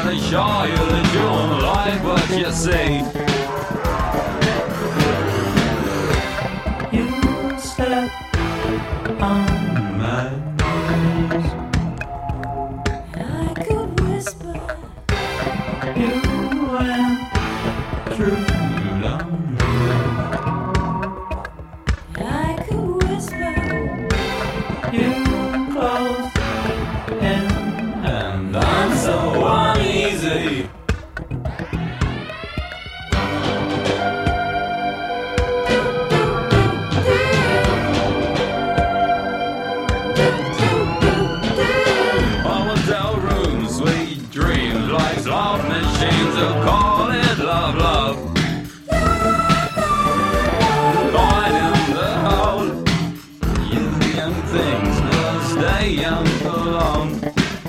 to show you that you won't like what you see. You step on my knees. I could whisper, You am true love. I could whisper, You close in, and I'm so uneasy. Hotel room, sweet dreams, like slot machines, so call it love, love. Going in the hole, you young things will stay young for long.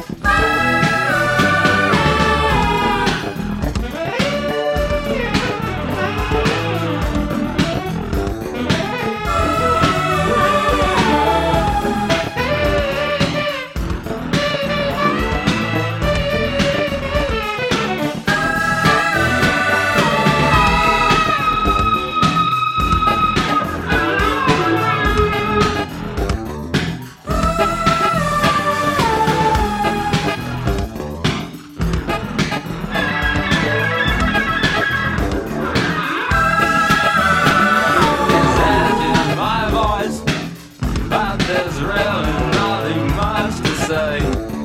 But there's really nothing much to say.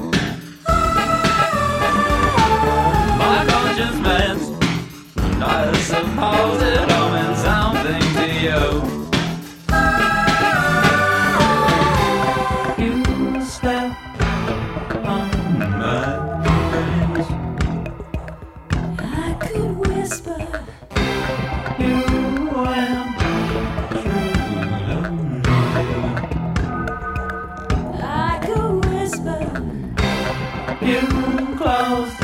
My conscience meant, and I suppose it all meant something to you. You step on my face. I could whisper, You am true love. I could whisper, You close